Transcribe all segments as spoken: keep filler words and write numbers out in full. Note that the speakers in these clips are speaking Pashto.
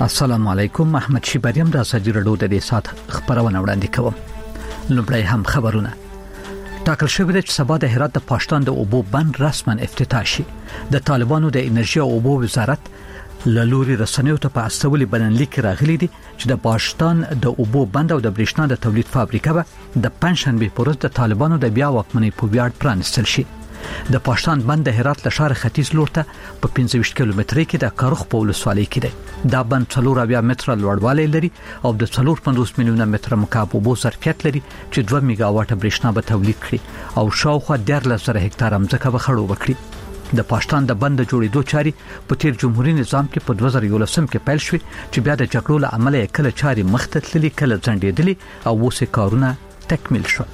السلام علیکم. احمد شیبریم د ازادي رادیو د دې سات خبرونه وړاندې کوم. لومړی هم خبرونه. ټاکل شوی دی چې سبا د هرات د پاشتان د اوبو بند رسما افتتاح شي. د طالبانو د انرژي او اوبو وزارت لوري رسنیو ته په استولي بلنلیک راغلي دي چې د پاشتان د اوبو بند او د برېښنا د تولید فابریکه به د پنځشنبه پورز د طالبانو د بیا واکمنۍ په ویاړ پرانستل شي. د پاشتان بند د هرات له ښار ختیځ لور ته په پنځه ویشت کیلومترۍ کې د کارخ په ولسوالۍ کې دی. دا بند څلور اویا متره لوړوالی لري او د څلور پنځوس میلیونه متره مکعب اوبو ظرفیت لري چې دوه میگا واټه برېښنا به تولید کړي او شاوخوا دیارلس زره هکتاره ځمکه به خړوبه کړي. د پاشتان د بند جوړېدو چاري په تیر جمهوریت نظام کې په دوه زره یولسم کې پیل شوې چې بیا د جګړو له امله کله چاري مخ ته تللي کله ځنډېدلي او اوس کارونه تکمیل شو.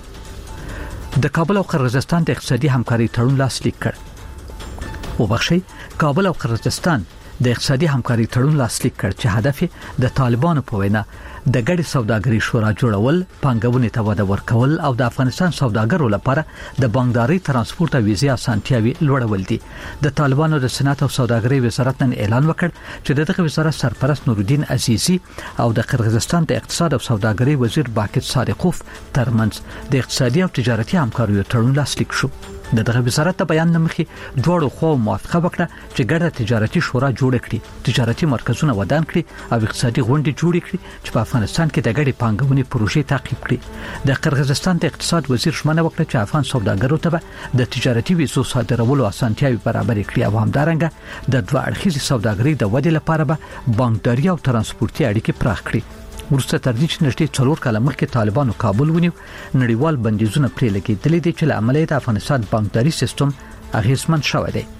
د کابل او قرغیزستان د اقتصادي همکاري تړون لاسلیک کړ. وبخښئ کابل او قرغیزستان د اقتصادي همکاري تړون لاسلیک کړ چې هدف د طالبانو په وینا د ګډ سوداګري شورا جوړول، پانګونې ته وده ورکول او د افغانستان سوداګرو لپاره د بانکداري ترانسپورت او ویزې اسانتیاوي لوړول دي. د طالبانو د صنعت او سوداګرۍ وزارت نن اعلان وکړ چې دغه وزارت سرپرست نورالدین عزیزی او د قرغیزستان د اقتصاد او سوداګرۍ وزیر باقر صادقوف ترمنځ د اقتصادي او تجارتي همکارۍ تړون لاسلیک شو. د دغه وزارت د بیان نمخې دوړو خو موافقه وکړه چې ګډه تجارتي شورا جوړ کړي، تجارتي مرکزونه ودان کړي او اقتصادي غونډې جوړ کړي چې په افغانستان کې د ګډې پانګونې پروژې تعقیب کړي. د قرغیزستان د اقتصاد وزیر ژمنه وکړه چې افغان سوداګرو ته د تجارتي ویزو صادرولو اسانتیاوي برابر کړي او همدارنګه د دوه اړخیزې سوداګرۍ د ودې لپاره به بانکداري او ترانسپورتي اړیکې پراخ کړي. ورسته تر دې چې نږدې څلور کاله مخکې طالبانو کابل ونیو، نړیوال بندیزونه پرې لګېدلي دي چې له امله د افغانستان بانکداري سیستم اغیزمن شوی دی.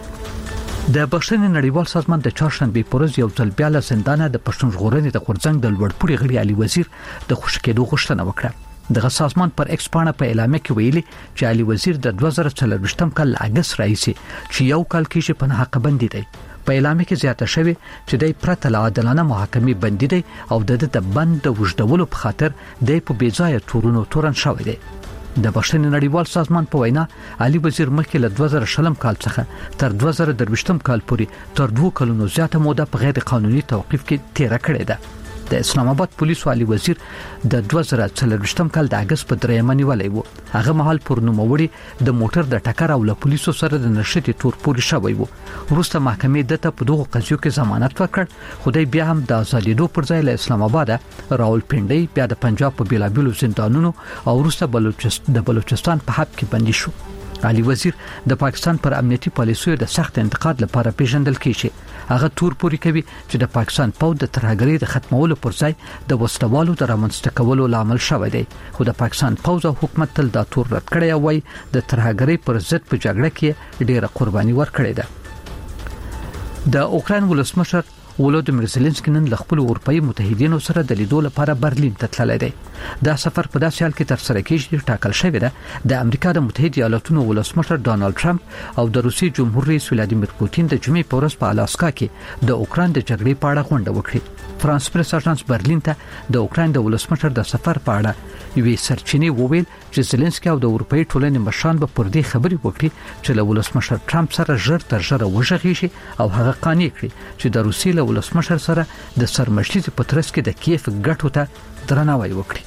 د بښنې نړیوال سازمان د چهارشنبه پورز یو ځل بیا له زندانه د پښتون ژغورنې د غورځنګ د لوړپوړي غړي علي وزیر د خوشی کېدو غوښتنه وکړه. دغه سازمان پر ایکس پاڼه په اعلامیه کې ویلي چې علي وزیر د دوه زره څلوېښتم کال اگست راهیسې چې یو کال کې په حق بندي دی. په اعلامیه کې زیاته شوی چې د پرته له عادلانه محاکمې بندي دی او د د بند د وجدولو په خاطر د په بیځایه تورونو تورن شوی دی. د بښنې نړیوال سازمان په وینا علي وزیر مخکې له دوه زره شلم کال څخه تر دوه زره درویشتم کال پورې تر دوه کلونو زیاته موده په غیر قانوني توقیف کې تیر کړې ده. د اسلام آباد پولیسو علي وزیر د دوه زره څلوېښتم کال د اگست په درېمه نیولې وو. هغه مهال پر نوموړي د موټر د ټکر او له پولیسو سره د نشټي تور پوري شوی وو. وروسته محکمې دته په دغه قضیو کې ضمانت ورکړ، خو د بیا هم د ازادېدو پر ځای له اسلام آباد راولپنډي بیا د پنجاب په بیلابیلو زندانونو او وروسته بلوچستان د بلوچستان په حبس کې بندي شو. علي وزیر د پاکستان پر امنیتي پالیسیو د سخت انتقاد لپاره پیژندل کیږي. هغه تور پوري کوي چې د پاکستان پوځ د ترهګرۍ د ختمولو پر ځای د وسلوالو د رامنځته کولو لامل شوی دی، خو د پاکستان پوځ او حکومت تل دا تور رد کړی او وايي د ترهګرۍ پر ضد په جګړه کې ډېره قرباني ورکړې ده. د اوکراین ولسمشر ولودیمیر زيلنسکي نن له خپل اروپאי متحدینو سره د لیدو لپاره برلین ته تللی دی. دا سفر په داسې حال کې تر سره کېږي چې ټاکل شوی ده د امریکا د متحده ایالاتونو ولسمشر ډانلډ ټرمپ او د روسي جمهور رئیس ولادیمیر پوتین د جمعې په ورځ په الاسکا کې د اوکراین د جګړې په اړه غونډه وکړي. فرانس پریس اژانس برلین ته د اوکراین د ولسمشر د سفر په اړه یوې سرچینې وویل چې زيلنسکي او د اروپאי ټولنې مشران به پر دې خبرې وکړي چې له ولسمشر ټرمپ سره ژر تر ژره وژغېږي او هغه قانع کړي چې د روسي له ولسمشر سره د سرمشتي په ترڅ کې د کیف ګټو ته درناوی وکړي.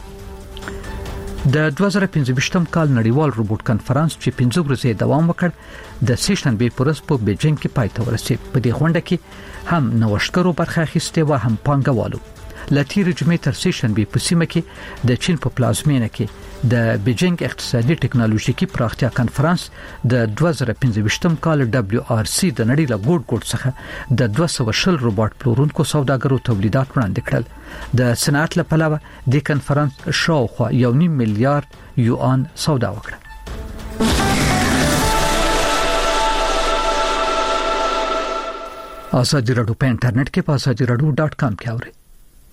د دوه زره پنځه کال نړیوال روبوټ کانفرنس چې پنځه ورځې دوام وکړ د سه شنبه په ورځ په بیجینګ کې پای ته ورسید. په دې غونډه کې هم نوښتګرو برخه اخیستې و هم پانګوالو. لتیر جمعې تر سه شنبه په سیمه کې د چین په پلازمینه کې د بیجینګ اقتصادي ټکنالوژیکي پراختیا کانفرنس د دوه زره پنځه کال دبليو آر سي د نړۍ له ګوټ ګوټ څخه د دوه سوه شل روبوټ پلورونکو سوداګرو تولیدات وړاندې کړل. د صنعت لپاره د کانفرنس شاوخوا یو نیم میلیارډ یوان سودا وکړه. ازادي رادیو په انټرنیټ کې په ازادي رادیو ډاټ کام کې اورئ.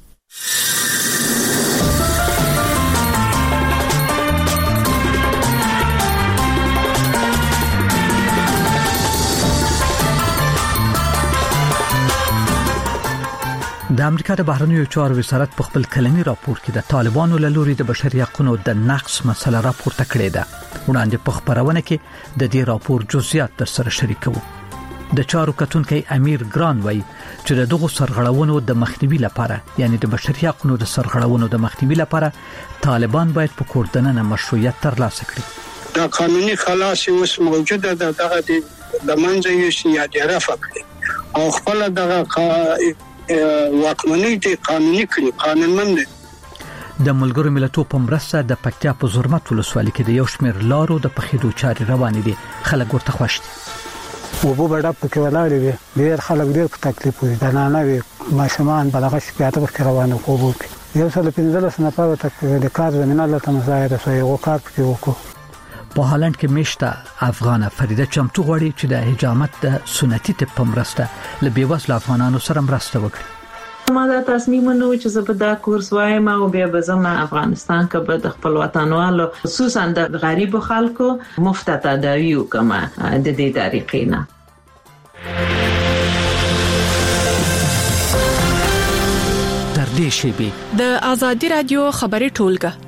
د امریکا د بهرنیو چارو وزارت په خپل کلنی راپور کې د طالبانو له لوري د بشري حقوقو د نقض مسله راپورته کړې ده. وړاندې په خبرونه کې د دې راپور جزئیات در سره شریکوم. د چارو کتونکي امیر ګران وای چې دغه سرغړونو د مخنیوي لپاره یعنی د بشري حقوقو د سرغړونو د مخنیوي لپاره طالبان باید په کوردننه مشروعیت ترلاسه کړي. دا قانوني خلاصي اوس موجوده ده دغه د منځ یو سیادي رافع کړي او خپل دغه واکمنۍ ته قانوني کړي قانونمند. د ملګرو ملتونو په مرسته د پکتیا په زرمت ولسوالۍ کې د یو شمېر لارو د پخېدو چارې روانې دي. خلک ورته خوښ دي. وبو بډا پکې ولاړې وي ډېر خلک ډېر په تکلیف وي د نانه وي ماشومان بلغه شپږ پکې روانه کوو یو سل پنځلس نفر ته د کار زمينه له تمزایره سوی او کار پکې وکړو. په هالند کې میشته افغانه فریده چمتو غواړي چې د حجامت د سنتي طب په مرسته له بیوزله افغانانو سره مرسته وکړي. ما دا تصمیم نو چې زه په دا کورس وایم او بیا به زما افغانستان کې به د خپل وطنوالو خصوصا د غریب خلکو مفت تداوی وکم د دې طریقې نه. تر دې شی د آزادي رادیو خبري ټولګه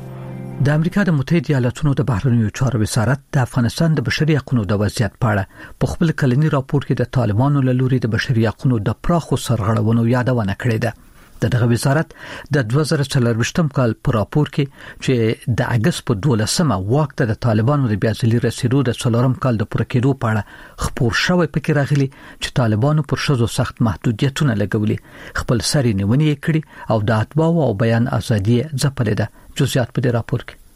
د امریکا د متحده ایالاتونو د بهرنیو چارو وزارت د افغانستان د بشري حقوقو د وضعیت په اړه په خپل کلنی راپور کې د طالبانو له لوري د بشري حقوقو د پراخو سرغړونو یادونه کړې ده. د دغه وزارت د دوه زره څلرويشتم کال په راپور کې چې د اگست په دولسمه واک ته د طالبانو د بیازلي رسیدو د څلورم کال د پوره کېدو په اړه خبر شوی پکې راغلي چې طالبانو پر شذو سخت محدودیتونه لګولي خپل سری نیونې کړي او د اتباع او بیان ازادي ځپلې ده. جزئیات په دې راپور کې.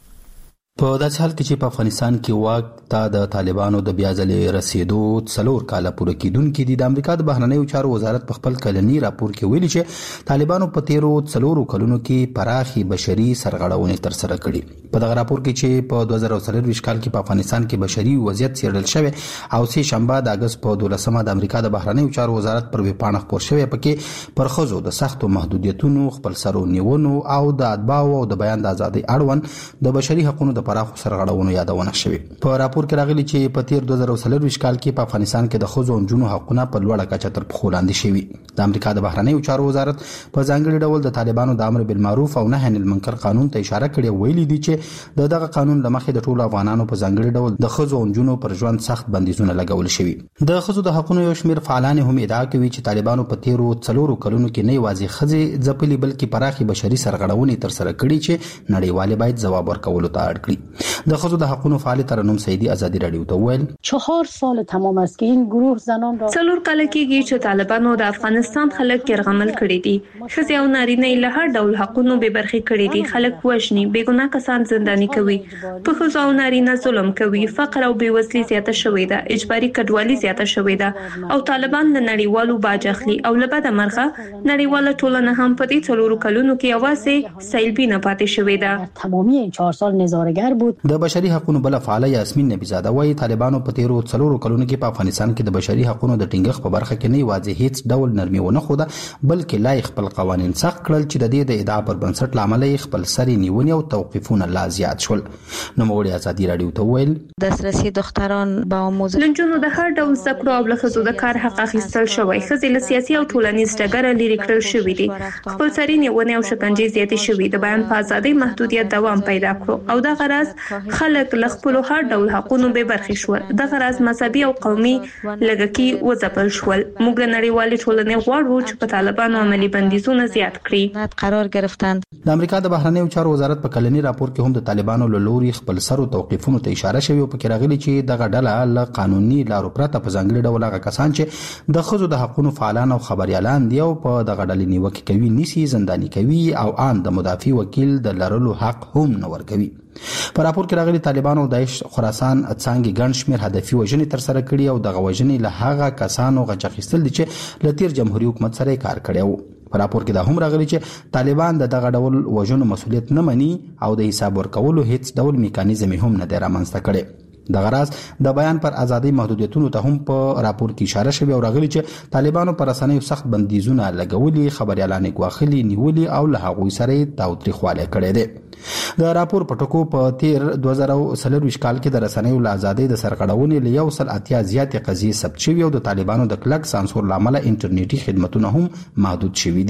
په داسې حال کې چې په افغانستان کې واک ته د طالبانو د بیازلې رسیدو څلور کاله پوره کېدونکې دي. د امریکا د بهرنیو چارو وزارت په خپل کلنی راپور کې ویلي چې طالبانو په تیرو څلورو کلونو کې پراخي بشري سرغړونې تر سره کړي. په دغه راپور کې چې په دوه زره څلرويشت کال کې په افغانستان کې بشري وضعیت څېړل شوی او سه شنبه د اگست په دولسمه د امریکا د بهرنیو چارو وزارت پر ویبپاڼه خبر شوی پکې پر خزو د سختو محدودیتونو خپل سرو نیونو او د اتباع او د بیان د ازادي اړوند د بشري حقوقو د پراخو سرغړونو یادونه شوی. په راپور کې راغلي چې په تیر دوه زره څلرويشت کال کې په افغانستان کې د خزو او جنونو حقوقونه په لوړه کچه تر پخو لاندې شوي. د امریکا د بهرنیو چارو وزارت په ځانګړي ډول د طالبانو د امر بالمعروف او نهي عن المنکر قانون ته اشاره کړې ویلي دي چې د دغه قانون لمخې د ټولو افغانانو په ځانګړي ډول د خزو او جنونو پر ژوند سخت بندیزونه لګول شوي. د خزو د حقوقو یو شمېر فعالان هم ادعا کوي چې طالبانو په تیرو څلورو کلونو کې نه یوازې خزې ځپلي بلکې پراخي بشري سرغړونې تر سره کړي چې نړیوال باید ځواب ورکولو ته اړ کړي. د خزو د حقوقو فعال ترنم سیدی آزادی رادیو ته ویل چهار سال تمام است که این گروه زنان را څلور کال کېږي چې طالبانو د افغانستان خلک یرغمل کړي دي. ښځې او نارینه له هر ډول حقوقو به برخې کړي دي. خلک وژني، بېګناه کسان زنداني کوي، په ښځو او نارینه ظلم کوي، فقر او بېوزلي زیاته شوې ده، اجباري کډوالي زیاته شوې ده او طالبان له نړیوالو باج اخلي او له بده مرغه نړیواله ټولنه هم په دې څلورو کلونو کې یوازې سیلبي نه پاتې شوې ده. تمامي این چهار سال نظاره‌گر بود. د بشري حقوقو بل فعال یاسمین نبیزاده وايي طالبانو په تیرو څلورو کلونو کې په افغانستان کې د بشري حقوقو د ټینګښت په برخه کې نه یوازې هیڅ ډول نرمي ونه خوده بلکې لا خپل قوانين سخت کړل چې د دې د ادعا پر بنسټ لامل خپل سری نیونې او توقيفونه لا زیات شول. نو موږ آزادي رادیو ته ویل دسترسی دختران با آموزش لنجونو د هر ډول زده کړو او له ښځو د کار حق اخیستل شوی. ښځې له سیاسي او ټولنیز ډګره لرې کړل شوې دي. خپل سری نیونې او شکنجې زیاتې شوې. د بیان په ازادۍ محدودیت دوام پیدا کړو او د غرض خلک له خپل هر ډول حقوقو به برخې شول. د غرض مذهبي او قومي لږکی وځپل شول. موږ نړیوالې ټولنې غواړو چې په طالبانو عملی بندیزونه زیات کړي. قرار گرفتند. د امریکا د بهرنیو چارو وزارت په کلنی راپور کې هم د طالبانو له لوري خپل سر او توقيفونو ته اشاره شوی او پکې راغلي چې دغه ډله له قانوني لارو پرته په ځانګړي ډول هغه کسان چې د خزو د حقوقو فعالان او خبريالان دی او په دغه ډلې نیوکه کوي نسی زنداني کوي او ان د مدافع وکیل د لرلو حق هم نه ورکوي. په راپور کې راغلي طالبانو د داعش خراسان څنګه ګڼ شمېر هدفي وژنې تر سره کړي او دغه وژنې له هغه کسانو غچ اخیستل دي چې له تیر جمهوریت حکومت سره کار کړی وو. په راپور کې دا هم راغلي چې طالبان د دغه ډول وژنو مسؤلیت نه مني او د حساب ورکولو هیڅ ډول میکانیزم هم نه دی رامنځته کړی. د غراض د بیان پر ازادي محدودیتونو ته هم په راپور کې اشاره شوی او راغلي چې طالبانو پر رسنیو سخت بندیزونه لګولي، خبريالان غواخلي نیولي او له هغوی سره تاوتریخواله کړي دي. د راپور په ټکو په تیر دوه زره څلرويشت کال کې د رسنیو له ازادۍ د سرغړونې له یو سل اتیا زیاتې قضیې ثبت شوي او د طالبانو د کلک سانسور لامل انټرنیټي خدماتونه هم محدود شوي دي.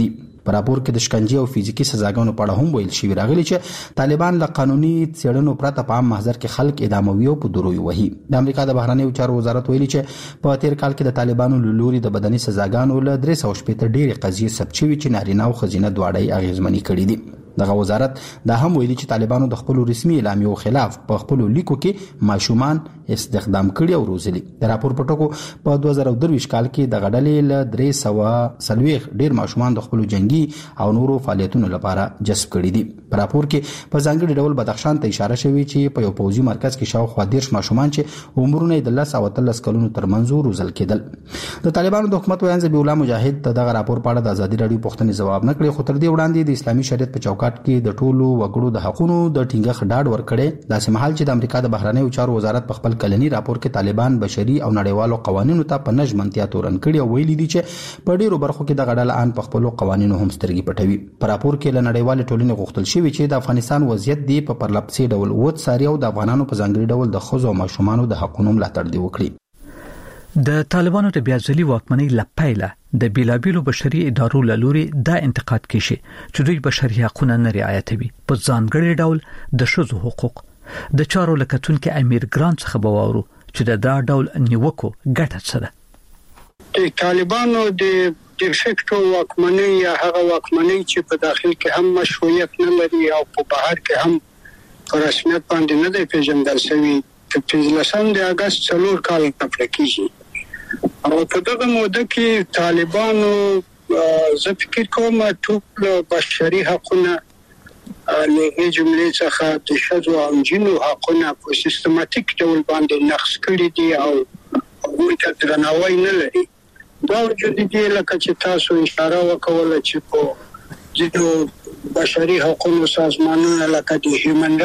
په راپور کې د شکنجې او فزیکی سزاګانو په اړه هم ویل شوی راغلی چې طالبان له قانوني څېړنو پرته په عام محضر کې خلک اعداموي او په دوروي وهي. د امریکا د بهرنیو چارو وزارت ویلي چې په تیر کال کې د طالبانو له لوري د بدني سزاګانو له درې سوه شپېته ډېرې قضیې ثبت شوي چې نارینه او ښځینه دواړه یې اغېزمنې کړي دي. دغه وزارت دا هم ویلي چې طالبانو د خپل رسمي اعلامیو خلاف په خپل لیکو کې ماشومان استخدام کړي او روزلي. د راپور په ټکو په دوه زره درویشت کال کې د غډلې له درې سوه څلوېښت ډېر ماشومان د خپل جنگي او نورو فعالیتونو لپاره جذب کړي دي. په راپور کې په ځانګړي ډول بدخشان ته اشاره شوې چې په یو پوځي مرکز کې شاوخوا دېرش ماشومان چې عمرونه یې د لس او اتلس کلونو ترمنځ روزل کېدل. د طالبانو د حکومت ویاند ذبیح الله مجاهد ته دغه راپور په اړه د ازادي راډیو پوښتنې ځواب نه کړی، خو تر دې وړاندې د اسلامي شریعت په چوکاټ کې د ټولو وګړو د حقوقو د ټینګښت ډاډ ورکړي. داسې مهال چې د امریکا د بهرنیو چارو وزارت په خپل کلني راپور کې طالبان بشري او نړیوالو قوانینو ته په نژمنتیا تورن کړي او ویلي دي چې په ډیرو برخو کې د غډل ان په خپل قوانینو هم سترګې پټوي. په راپور کې له نړیوال ټولنې غوښتل شوی چې د افغانستان وضعیت دی په پرلپسې ډول وڅ ساري او د افغانانو په ځانګړي ډول د ښځو او ماشومانو د حقوقو ملاتړ دی وکړي. د طالبانو د بیاځلي واکمنۍ لپاره د بیلابیلو بشري ادارو لوري دا انتقاد کیږي چې دوی بشري حقوقونه نه رعایتوي، په ځانګړي ډول د ښځو حقوق. د چارو لکتونکو امیر ګران څخه بوورو چې دا ډول نیوکو ګټه څه ده. د طالبانو د د فکټو واکمنۍ یا هغه واکمنۍ چې په داخل کې هم مشروعیت نه لري او په بهر کې هم په رسمیت باندې نه دی پیژندل شوی، په پنځلسم د اگست څلور کال په کېږي. او په دغه موده کې طالبانو زه فکر کوم ټول بشري حقوقونه له جملې څخه د ښځو او نجونو حقوقونه په سیستماتیک ډول باندې نقض کړي دي او هغوی ته درناوی نه لري. دا وجود دي لکه چې تاسو اشاره وکوله چې په ځینو بشري حقوقو سازمانونو لکه د هیومن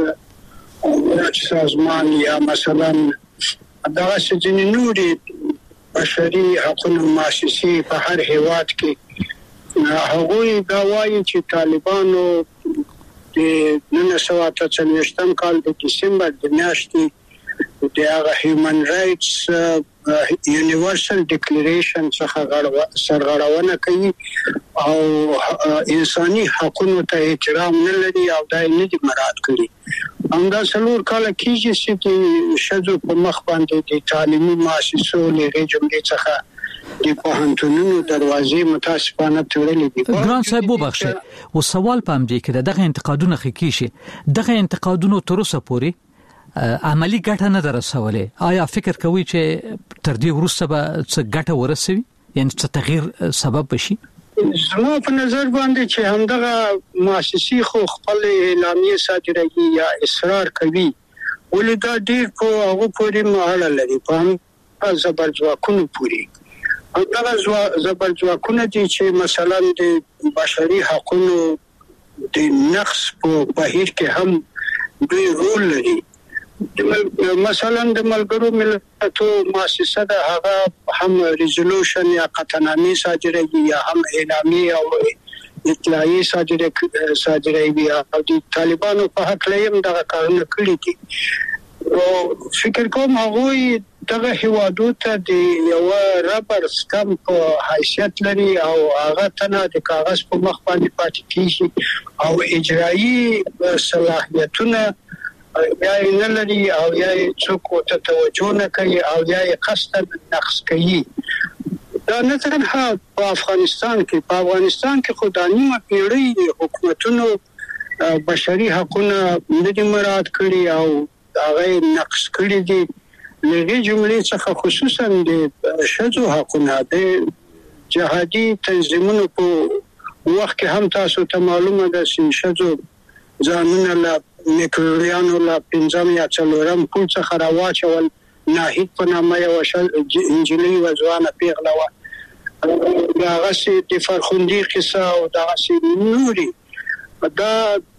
رایټس سازمان یا مثلا دغه ځینې نورې بشري حقوقو مؤسسې په هر هیواد کې هغوی دا وایي چې طالبانو د نولس سوه اته څلوېښتم کال د دسمبر د میاشتې د هغه هیومن رایټس یونیورسل ډیکلیریشن څخه سرغړونه کوي او انساني حقوقو ته احترام نه لري او دا نه دي مراعات کړي. همدا څلور کاله کېږي چې د ښځو په مخ باندې د تعلیمي مؤسسو له جملې څخه د پوهنتونونو دروازې متاسفانه تړلې دي. ګران صاحب وبخښه، او سوال په همدې کې دغه انتقادونه خکېږي، دغه انتقادونو تر اوسه پورې عملی ګټه نه درسولې. آیا فکر کوي چې تر دې وروسته به څه ګټه ورسوي، یعنی څه تغییر سبب بشي؟ زما په نظر باندې چې همدغه مؤسسې خو خپل اعلامیه صادروي یا اصرار کوي، ولې دا ډېر په هغه پورې اړه لري، په هم زبرځواکونو پورې. همدغه زبرځواکونه دي چې مثلا د بشري حقوقو د نقض په بهیر کې هم دوی رول لري. مثلا د ملګرو ملتونو مؤسسه د هغه هم ریزولوشن یا قطعنامه صادروي یا هم اعلامیه او اطلاعیه صادره صادروي او د طالبانو په حق لیم دغه کارونه کړی دي. او فکر کوم هغه دغه هیوادو ته د یو رابر سټامپ حیثیت لري او هغه تنه د کاغذ په مخ باندې پاتې کیږي او اجرایی صلاحیتونه یا نه لري او یا څوک ته توجه نه کوي او یا قصدا نقص کوي. دا نه تنها په افغانستان کې په افغانستان کې خدانیمه پیړۍ حکومتونو بشري حقوقونه نه مراعات کړي او هغه نقص کړي دي. لږه جملې څخه خصوصا د ښځو حقوقونه د جهادي تنظیمونو په وخت کې هم تاسو ته معلومه ده چې ښځو ځانونه لا میکروریانو لا پنځم یا څلورم پول څخه راواچول، ناهید په نامه یو انجلۍ وځوانه پیغله وه، دغه سي د فرخندي قصه او دغه سي نوري دا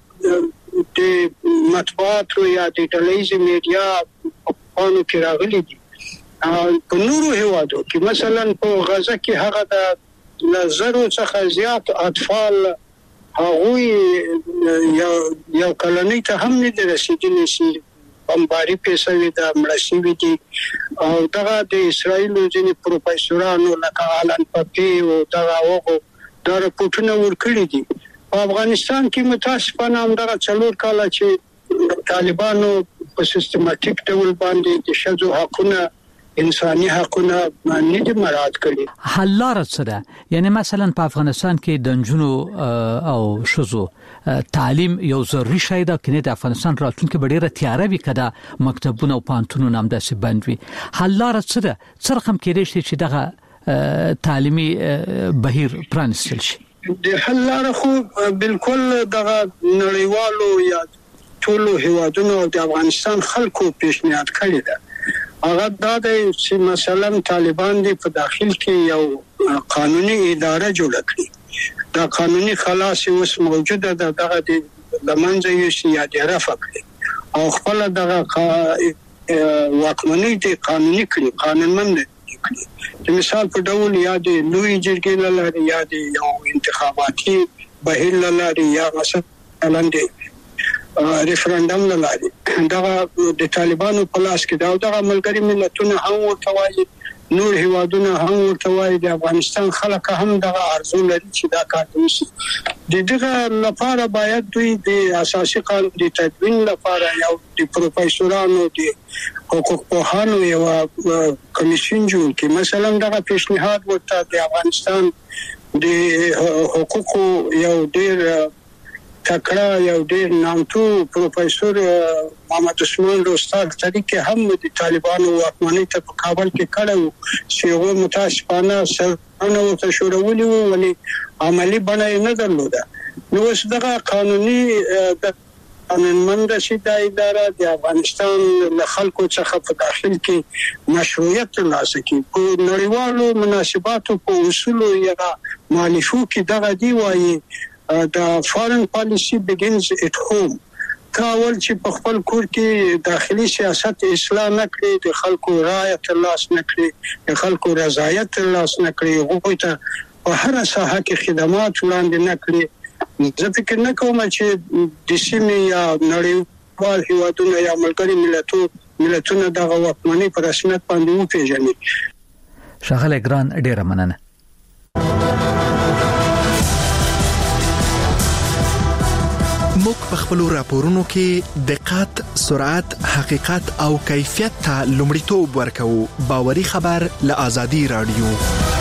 د مطبوعاتو یا د ټلویزیون میډیا په نو کې راغلي دي. په نورو هیوادو کې مثلا په غزه کې هغه د لزرو څخه زیات اطفال هغوی یو یو کلنۍ ته هم نه رسیدلی چې بمباري پیسوي د مړشوي دي. او دغه د اسرایل ځینې پروفیسورانو لکه آلن پپی او دغه وغو دا راپورټونه ورکړي دي. په افغانستان کې متاسفانه همدغه څلور کاله چې طالبانو په سیستماتیک ډول باندې د شذو حقونه انساني حقونه نه دي مراعات کړي. حل لار څه ده؟ یعنی مثلا په افغانستان کې د نجونو او شذو تعلیم یو ضروري شی ده، کنه د افغانستان راتلونکي ډیره تیاره وي کده مکتبونه او پانتونونه هم داسې بند وي. حل لار څه ده؟ څه رقم کېدای شي چې دغه تعلیمي بهیر پرانستل شي؟ د حل لار خو بالکل دغه نړیوالو یا ټولو هیوادونو د افغانستان خلکو پیشنهاد کړی ده. هغه دا دی چې مثلا طالبان دی په داخل کې یو قانوني اداره جوړ کړي. دا قانوني خلاص اوس موجوده ده، دغه د لمنځه یې یا د رفع کړي او خپل دغه واکمنۍ د قانوني کړي، قانونمند کړي. د مثال په ډول یا د لوی جرګې لاره یا د یو انتخاباتي بهیر لاره یا مثلا د ریفرندم لاره دغه د طالبانو په لاس کې دا دغه ملګری ملتونه هم ورته وایي، نور هیوادونه هم ورته وایي، د افغانستان خلک هم دغه ارزو لري چې دا کار وشي. د دغه لپاره باید دوی د اساسي قانون د تدوین لپاره یو د پروفیسورانو د حقوق پوهانو یو کمیشن جوړ کړي. مثلا دغه پیشنهاد ورته د افغانستان د حقوق یو ډیر تکړه یو ډیر نامتو پروفیسور محمد عثمان روستاک طریق هم د طالبانو واکمنۍ ته په کابل کې کړو چې هغه متاسفانه سرونه ورته شوړولي وو، ولی عملی بڼه نه درلوده. نو اوس دغه قانوني د قانونمند شي د اداره د افغانستان له خلکو څخه په داخل کې مشروعیت ترلاسه کړي. په نړیوالو مناسباتو په اصولو یا مالفو کې دغه دی وایي the foreign policy begins at home. کاول چې په خپل کور کې داخلي سیاست اصلاح نکړي، د خلکو رائے ترلاس نکړي، د خلکو رضایت ترلاس نکړي، هغوی ته په هر ساحه کې خدمات وړاندې نکړي. زه فکر نه کوم چې د سیمې یا نړیوال هیوادونه یا ملګري ملتونو ملتونه دغه واکمنۍ په رسمیت باندې وپیژني. ښاغلی ګران ډیره مننه. موږ په خپل راپورونو کې دقت، سرعت، حقیقت او کیفیت ته لومړیتوب ورکوو. باوري خبر له آزادي رادیو.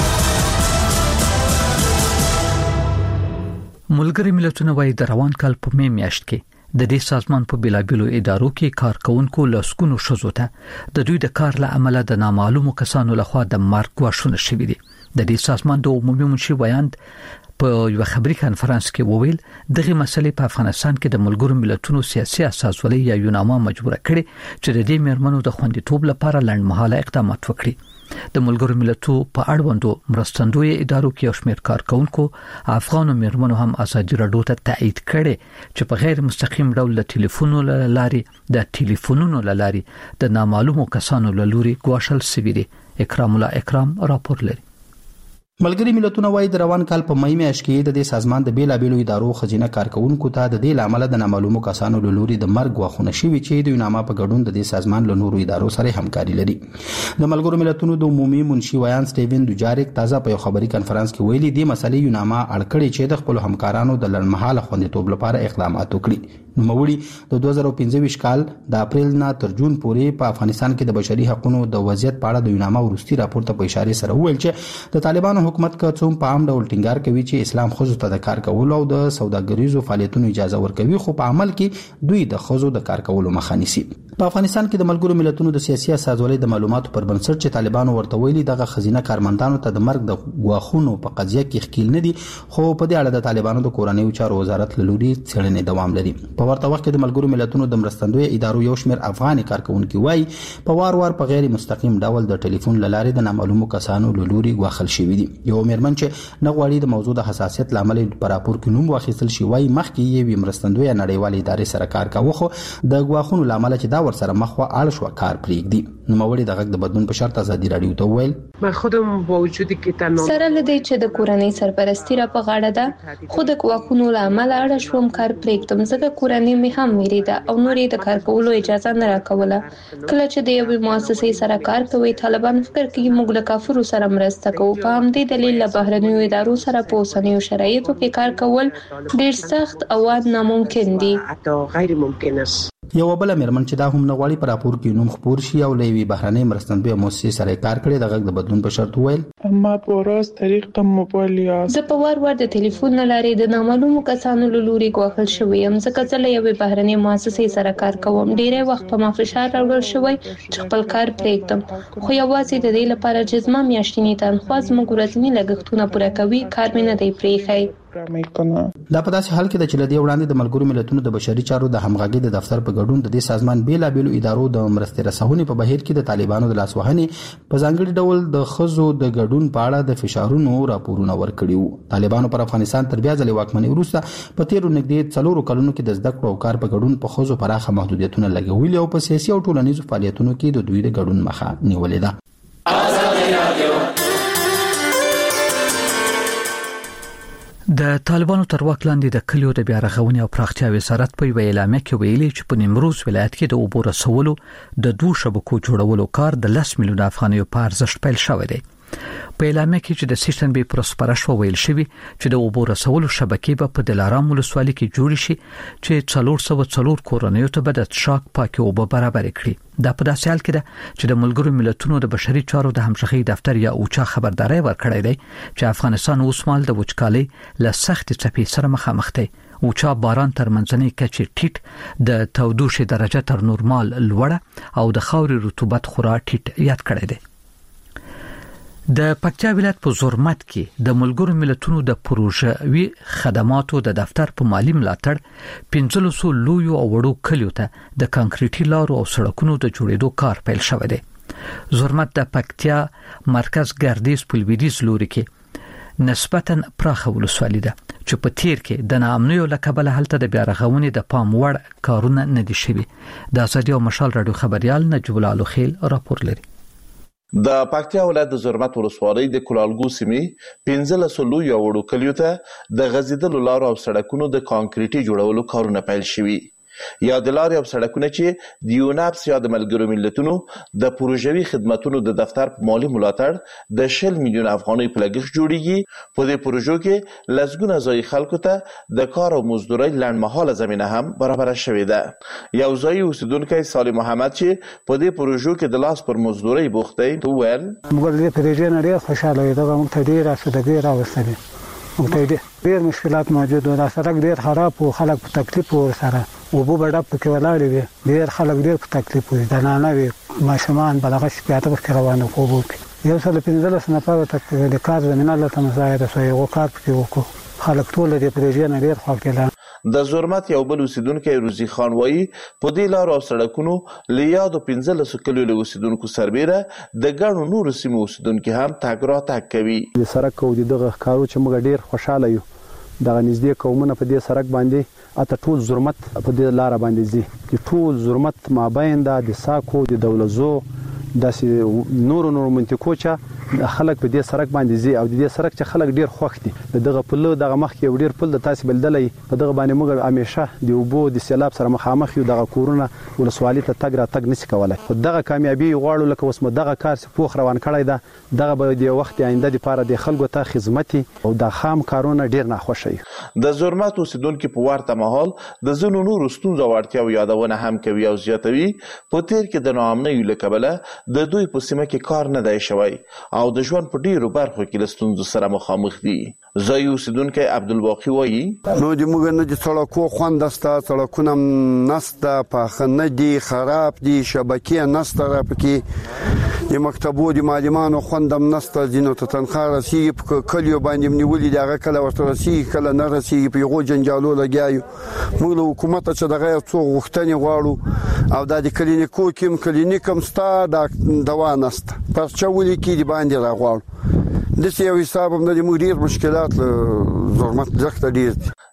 ملګری ملتونه وايي د روان کال په می میاشت کې د دې سازمان په بلابلو ادارو کې کارکونکو لاسکونو شزو ته د دوی د کار له عمله د نامعلومو کسانو لخوا د مرګ غوښتنه شوې دي. د دې سازمان د عمومي منشي ویاند په یو خبري کانفرنس کې وویل دغه مسلې په افغانستان کې د ملګرو ملتونو سیاسي اساسولۍ یا یوناما مجبور کړي چې د دې مرمنو د خوندیتوب لپاره لړمحاله اقدامات وکړي. د ملګرو ملتونو په اړوندو مرستندوی ادارو کې یو شمېر کارکونکو افغان مرمنو هم ازادي راډیو ته تایید کړي چې په غیر مستقیم ډول د ټلیفونونو لارې د ټلیفونونو لارې د نامعلومو کسانو لوري ګواښل شوی دي. اکرام الله اکرام راپور لري. ملګری ملتونه وايي د روان کال په مې میاشت کې د دې سازمان د بیلابېلو ادارو خزینه کارکونکو ته د دې لامل د نامعلومو کسانو له لوري د مرګ غوښتنه شوې چې د یوناما په ګډون د دې سازمان له نورو ادارو سره همکاري لري. د ملګرو ملتونو د عمومي منشي ویان سټیون دوجاریک تازه په یو خبري کانفرنس کې ویلي دي مسلې یوناما اړکړي چې د خپل همکارانو د لړمحاله خوندیتوب لپاره اقدامات وکړي. نوموړي د دوه زره پنځه کال د اپریل نه تر جون پورې په افغانستان کې د بشري حقوقو د وضعیت په اړه د یوناما ورستي راپور ته په اشاره سره وویل چې د طالبانو حکومت کوم په عام ډول ټینګار کوي چې اسلام خزو ته د کار کولو او د سوداګریزو فعالیتونو اجازه ورکوي، خو په عمل کې دوی د خزو د کار کولو مخه نیسي. په افغانستان کې د ملګرو ملتونو د سیاسي اساسولۍ د معلوماتو پر بنسټ چې طالبانو ورته ویلي دغه خزینه کارمندانو ته د مرګ د غواخونو په قضیه کې ښکیل نه دي، خو په دې اړه د طالبانو د کورنیو چارو وزارت له لوري څېړنې دوام لري. په ورته وخت کې د ملګرو ملتونو د مرستندوی ادارو یو شمېر افغاني کارکونکي وایي په وار وار په غیر مستقیم ډول د ټلیفون له لارې د نامعلومو کسانو له لوري غواخل شوي دي. یو مېرمن چې نه غواړي د موضوع د حساسیت لامل پر راپور کې نوم واخیستل شي وایي مخکې یې مرستندوی نړیوال ادارې سره کار کاوه، خو د غواخونو لامل چې دا ورسره مخ و اړ شو کار پرېږدي. نوموړي د غږ د بدلون په شرط ازادي رادیو ته وویل من خودم با وجودی که تنها سره لدی چې د کورنۍ سرپرستی را په غاړه ده خود کوواکونو له عمل اړه شوم کار پرېږدم ځکه کورنۍ مې هم میریده او نورې د کار کولو اجازه نه راکوله کله چې د یوې مؤسسې سره کار کوي طالبان فکر کوي موږ له کافرو سره مرسته کوو په همدې دلیل له بهرنیو ادارو سره په اوسنیو شرایطو کې کار کول ډیر سخت او ناممکن دي غیر ممکن است. یو بل مېرمن چې دا هم نه غواړي پر راپور کې نوم خپور شي او لوي بهرنۍ مرستندوی مؤسسې سره کار کړي د غږ د بدلون په شرط وویل ما په ورځ طریقه موبایل یا زه په وار وار د ټلیفون لارې د نامعلومو کسانو له لوري غوښتل شوی يم ځکه چې له یوې بهرنۍ مؤسسې سره کار کوم ډیری وخت په ما فشار راوړل شوی چې خپل کار پرېږدم خو یوازې د دې لپاره چې زما میاشتنی تنخواه زموږ ورځنی لګښتونه پوره کوي کار مې نه دی پرېښی. دا په داسې حال کې د چلدي وړاندې د ملګرو ملتونو د بشري چارو د همغږي د دفتر په ګډون د دې سازمان بیلابېلو ادارو د مرستې رسونې په بهیر کې د طالبانو د لاسوهنې په ځانګړي ډول د خزو د ګډون په اړه د فشارونو راپورونه ورکړي وو. طالبانو پر افغانستان تر بیا ځلې واکمنۍ وروسته په تیرو نږدې څلورو کلونو کې د زده کړو او کار په ګډون په خزو پراخه محدودیتونه لګولي او په سیاسي او ټولنیزو فعالیتونو کې د دوی د ګډون مخه نیولې ده. د طالبانو تر واک لاندې د کلیو د بیا رغونې او پراختیا وزارت په وینا اعلامیه کې ویلي چې په نیمروز ولایت کې د اوبو رسولو د دوه شبکو جوړولو کار د لس میلیون افغانیو په ارزښت پیل شوی دی. په اعلامیه کې چې د سیستم به پروسپرش ویل شوی چې د اوبو رسولو شبکې به په دلارام ولسوالۍ کې جوړ شي چې څلور سوه څلور کورنیو ته به د څښاک پاکي اوبه برابر کړي. دا په داسې حال کې ده چې د ملګرو ملتونو د بشري چارو د همغږي دفتر یا اوچا خبرداري ورکړی دی چې افغانستان اوس مال د وچکالۍ له سخت څپې سره مخامخ دی. اوچا باران تر منځنۍ کچې ټیټ د تودوخې درجه تر نورمال لوړه او د خاورې رطوبت خورا ټیټ یاد کړی دی. د پکتیا ولایت په زرمت کې د ملګرو ملتونو د پروژوي خدماتو د دفتر په مالی ملاتړ پنځه سوه لویو او وړو کلیو ته د کانکریټي لارو او سړکونو د جوړېدو کار پیل شوی دی. زرمت د پکتیا مرکز ګردیز په لویدیځ لوري کې نسبتاً پراخه ولسوالي ده چې په تیر کې د ناامنیو له کبله هلته د بیا رغونې د پام وړ کارونه نه دي شوي. د ازادي او مشال رادیو خبريال نجیب الله الخیل راپور لري. د پکتیا ولایت د زرمت ولسوالۍ د کلالګو سیمې پنځه سوه لویو وړو کلیو ته د غځېدلو لارو او سړکونو د کانکریټي جوړولو کارونه پیل شوي. یا د لارې او سړکونه چې د یوناپس یا د ملګرو ملتونو د پروژوي خدماتونو د دفتر په مالی ملاتړ د شل میلیون افغانۍ په لګښت جوړیږي. په دې پروژو کې لسګونه ځایي خلکو ته د کار او مزدورۍ لنډمهاله زمینه هم برابره شوې ده. یو ځایي اوسیدونکی صالح محمد چې په دې پروژو کې د لاس پر مزدورۍ بوخت دی وویل موږ د پروژې نه ډېر خوشاله یو دغه موږ ته ډېره اسودګي راوستلې. موږ ته ډېر مشکلات موجود وو. دا سړک ډېر خراب و خلک په تکلیف ورسره اوبه به ډب پکې ولاړې وي. ډېر خلک ډېر په تکلیف وي. زنانه وي ماشومان به دغه شپېته پکې روان وو په اوبو کې. یو سل پنځلس نفره ته د کار زمینه هلته مساعده شوه. هغو کار پکې وکړو. خلک ټول د دې پروژې نه ډېر خوښ کېدل. د زرمت یو بل اوسیدونکی روزي خان وایي په دې لارو او سړکونو له یادو پنځلسو کلیو له اوسیدونکو سربیره د ګڼو نورو سیمو اوسیدونکي هم تګ راتګ کوي. د سړک او دغه ښکارو چې موږ ډېر خوشحاله یو. دغه نږدې قومونه په دې سړک باندې اته ټول زرمت په دې لار باندې ځي. د ټول زرمت مابین د ساکو د دولزو داسې نورو نورو منطقو چې خلک په دې سړک باندې ځي او د دې سړک چې خلک ډیر خوښ دي. دغه پل دغه مخ کې ډیر پل د تاسو بلدلې په دغه باندې موږ همیشه د اوبو د سیلاب سره مخامخ یو. دغه کورونه ولسوالۍ ته تګ را تګ نشي کولای. خو دغه کامیابی غواړو لکه اوس مو دغه کار چې پوخ روان کړی ده دغه به د وخت آینده لپاره د خلکو ته خدمت او د خام کارونه ډیر نه خوشي. د زرمت اوسیدونکو په ورته مهال د زنو نور ستونزو ورتیا یادونه هم کوي او زیاتوي په تیر کې د ناامنۍ له کبله د دوی په سیمه کې کار نه دی شوی او د ژوند په ډیرو برخو کې له ستونزو سره مخامخ دي. ځایي اوسیدونکی عبدالباقي وایي نو د موږ نه د سړکو خوند سته، سړکونه نسته، پاخه نه دي، خراب دي، شبکې نسته را پکې، د مکتبو د معلمانو خوند هم نسته، ځینو ته تنخواه رسیږي په کلیو باندې نیولي دي هغه کله ورته رسیږي کله نه رسیږي، په هغو جنجالو لګیا یو. موږ له حکومته چې دغه یو څو غوښتنې غواړو او دا د کلینیکو کې هم کلینیک هم سته، دا دوا نسته، پرچه ولیکي د باندې راغواړو. داسې یو حساب هم د موږ ډېر مشکلات له زرمت دښته ډېر دي.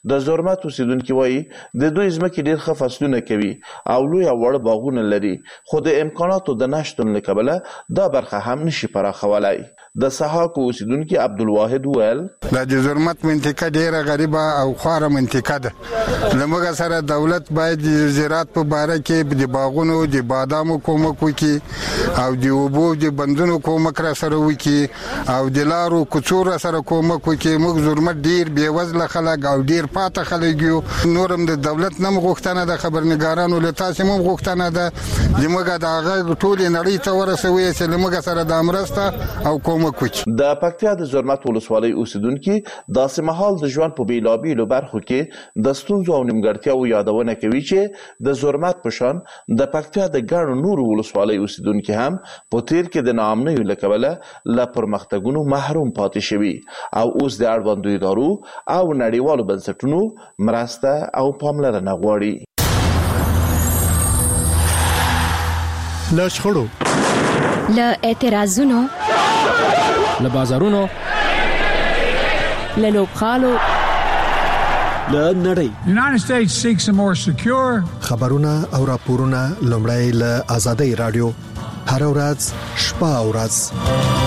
د زرمت اوسیدونکو وایي د دوی ځمکې ډېر ښه فصلونه کوي او لوی او وړ باغونه لري، خو د امکاناتو د نشتون له کبله دا برخه هم نشي پراخولای. د سحاق اوسیدونکو عبدالواحد وویل د زرمت منطقه ډیره غریبه او خواره منطقه ده. لمګه سره دولت باید د زراعت په باره کې د باغونو د بادامو کومک وکړي او د اوبو د بندونو کومک را سره وکړي او د لارو کوڅو را سره کومک وکړي. موږ زرمت ډیر بې وزله خلک او ډیر پاته خلک یو. نورم د دولت نم غوښتنه د خبرنګارانو له تاسو هم غوښتنه ده زموږ د هغه ټول نړۍ ته ورسوي چې لمګه سره د امرسته او کومک وکړي. د پکتیا د زرمت ولسوالۍ اوسیدونکو داسې مهال د ژوند په بیلابیلو برخو کې د ستونزو او نیمګړتیاو یادونه کوي چې د زرمت په شان د پکتیا د ګڼو نورو ولسوالۍ اوسیدونکو هم په تیر کې د ناامنیو له کبله له پرمختګونو محروم پاتې شوي او اوس د اړوندو ادارو او نړیوالو بنسټونو مرسته او پاملرنه غواړي. له شخړو، له اعتراضونو، له بازارونو، له لوبغالو، له نړۍ. United States seeks a more secure. خبرونه او راپورونه لومړی له آزادۍ رادیو هر ورځ شپه او ورځ.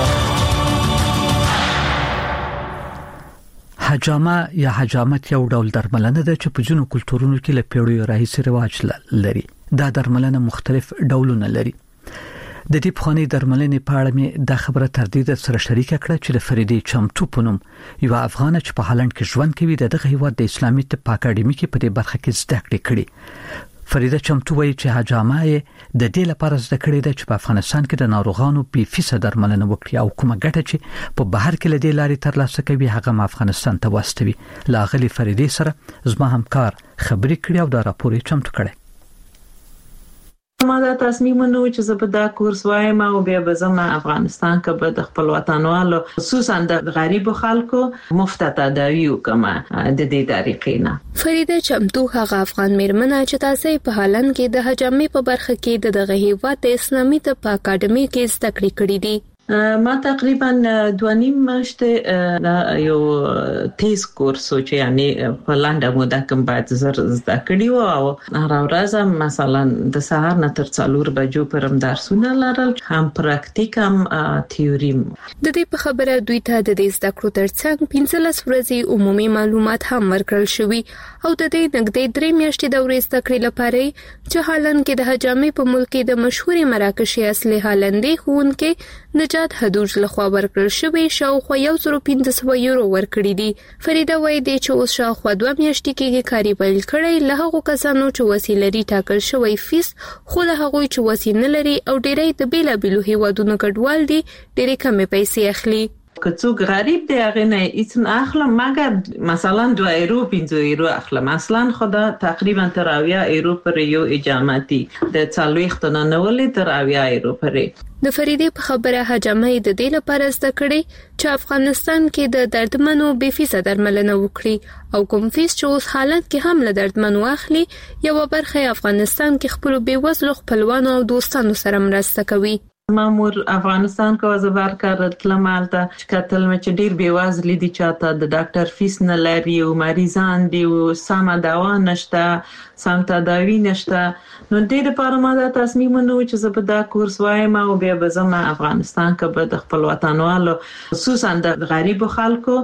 حجامه یا حجامت یو ډول درملنه ده چې په ځینو کلتورونو کې له پیړیو راهیسې رواج لري. دا درملنه مختلف ډولونه لري. د دې پخوانی درملنې په اړه مې د خبره تردید سره شریک کړه چې د فریدې چمتو په نوم یو افغان چې په هالند کې ژوند کوي دغه هیواد د اسلامي طب اکاډمي کې په دې برخه کې زده کړې کړې. فریده چمتو وایي چې حجامه د دې لپاره زده کړې ده چې په افغانستان کې د ناروغانو بي فیصد درملنه وکړي او کومه ګټه چې په بهر کې لدې لارې ترلاسه کوي هغه افغانستان ته واستوي. لاغلي فریدې سره زما همکار خبرې کړې او دا راپور یې چمتو کړی. ما دا تصمیم ونیو چې زه به دا کورس وایم او بیا به زما افغانستان کې به د خپل وطنوالو خصوصا د غریبو خلکو مفت تداوی وکم د دې طریقې نه. فریده چمتو هغه افغان میرمنه چې تاسو په هالند کې د حجامې په برخه کې د دغه هیواد د اسلامي طب اکاډمي کې زده کړې کړې دي. ما تقریبا دوه نیم میاشتې یو تیز کورس چې یعنی په لنډه موده کې باید زر زده کړی و او هر ورځ مثلا د سهار نه تر څلور بجو پرم درسونه لرل، هم پراکټیک هم تیوري. د دې په خبره دوی ته د دې زده کړو ترڅنګ پنځلس ورځې عمومي معلومات هم ورکړل شوي او د دې نږدې درې میاشتې دورې زده کړې لپاره چې هالند کې د حجامې په ملک کې د مشهوري مراکشي اصلي هالندي ښوونکي نجات حدوج لخوا ورکړل شوی شاوخوا یو زر پنځه سوه یورو ورکړي دي. فریده وایي دی چې اوس شاوخوا دوه میاشتې کې کاري پیل کړی له هغو کسانو چې وسې لري ټاکل شوی فیس خو له هغوی چې وسې نه لري او ډېری د بیلابیلو هیوادونو کډوال دي ډېرې کمې پیسې اخلي. که څوک غریب دی هغه نه هیڅ نه اخلم مګر مثلا دوه یورو پنځه یورو اخلم. اصلا خدا تقریبا تر اویا یورو پر یو اجامتي د څلوېښت نه نولې تر اویا یورو پر. د فریدې په خبره حجامه د دې لپاره زده کړې چې افغانستان کې د دردمنو بي فیصد درملنه وکړي او کوم فیس چې اوس حالت کې هم له دردمنو اخلي یو برخه افغانستان کې خپل بي وزلو خپلوانو او دوستانو سره مرسته کوي. مامور افغانستان کو زبر کار تلمالته کتل مچ ډیر بیوازلی دي چاته د ډاکټر فیس نه لري او مریضان دي او سم دوا نشته سم تداوی نشته. نو دې لپاره ما دا تصمیم ونیو چې زه په دا کورس وایم او بیا به زما افغانستان کې به د خپل وطنوالو خصوصا د غریبو خلکو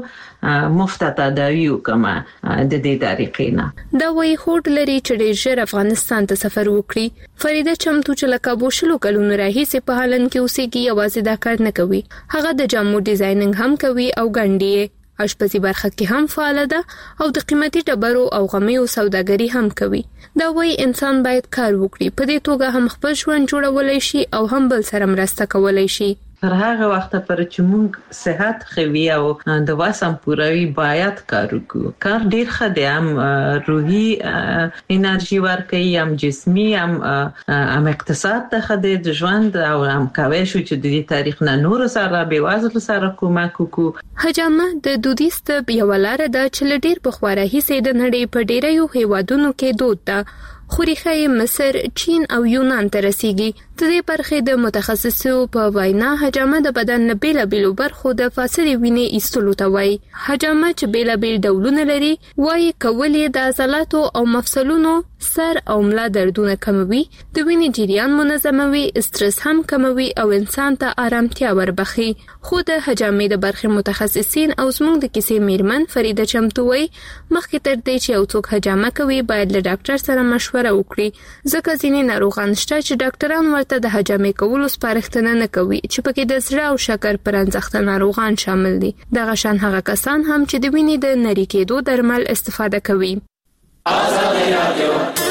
مفت تداوی وکم د دې طریقې نه. دا وایي هوټ لري چې ډیر ژر افغانستان ته سفر وکړي. فریده چمتو چې لکه بوشلو کلونو راهیسې په هالند کې اوسېږي یوازې دا کار نه کوي، هغه د جامو ډیزاینینګ هم کوي او ګنډي اشپزي برخه کې هم فعال ده او د قیمتي ډبرو او غمیو سوداګري هم کوي. دا وایي انسان باید کار وکړي، په دې توګه هم خپل ژوند جوړولای شي او هم بل سره مرسته کولای شي. تر هغه وخت پر چې موږ صحت خوي او د واسم پوروي باید کار وکړو. کار ډیر ښه دی، هم روحي انرژي ورکوي، هم جسمي، هم هم اقتصاد ته ښه دی د ژوند او هم کوي شو چې د دې تاریخ نه نور سره به وازل سره کومک وکړو. حجامه د دودیز طب یو لار ده چې ډیر په خورا هیڅ د نړۍ په ډیرو هیوادونو کې دود ده خو ریښه مصر، چین او یونان ته رسیږي. د دې برخې د متخصصو په وینا حجامه د بدن له بیلابیلو برخو د فاسدې وینې ایستلو ته وایي. حجامه چې بیلابیل ډولونه لري وایي کول یې د عضلاتو او مفصلونو، سر او ملا دردونه کموي، د وینې جریان منظموي، استرس هم کموي او انسان ته آرامتیا وربخي. خو د حجامې د برخې متخصصین او زموږ د کیسې میرمن فریده چمتو وایي مخکې تر دې چې یو څوک حجامه کوي باید له ډاکټر سره مشوره وکړي، ځکه ځینې ناروغان شته چې ډاکټران ورته د حجامې کولو سپارښتنه نه کوي چې پکې د زړه او شکر پرانځخته ناروغان شامل دي. دغه شان هغه کسان هم چې د وینې د نری کېدو درمل استفاده کوي. آزاد رادیو